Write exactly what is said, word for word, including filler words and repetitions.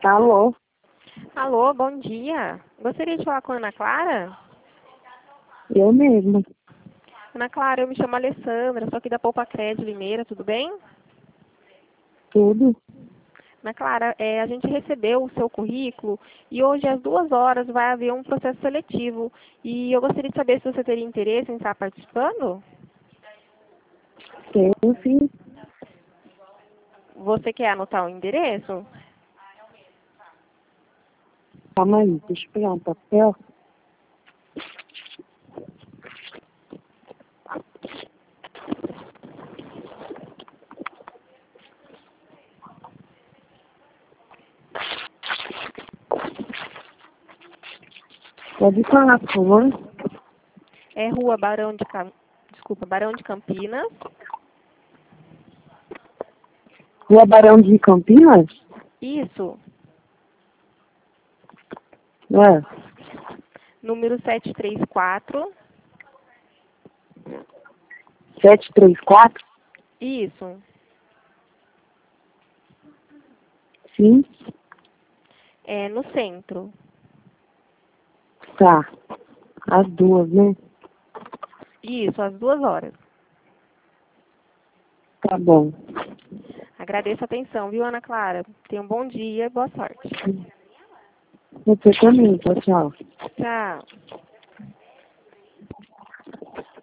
Alô? Alô, bom dia. Gostaria de falar com a Ana Clara? Eu mesma. Ana Clara, eu me chamo Alessandra, sou aqui da Poupa Crédito Limeira, tudo bem? Tudo? Ana Clara, é, a gente recebeu o seu currículo e hoje às duas horas vai haver um processo seletivo. E eu gostaria de saber se você teria interesse em estar participando. Tenho sim. Você quer anotar o endereço? Calma aí, deixa eu pegar um papel. Pode falar, por favor. É Rua Barão de Cam... Desculpa, Barão de Campinas. Rua Barão de Campinas? Isso. É. Número setecentos e trinta e quatro. sete três quatro? Isso. Sim. É no centro. Tá. As duas, né? Isso, às duas horas. Tá bom. Agradeço a atenção, viu, Ana Clara? Tenha um bom dia e boa sorte. Você também, tchau, tchau. Tchau.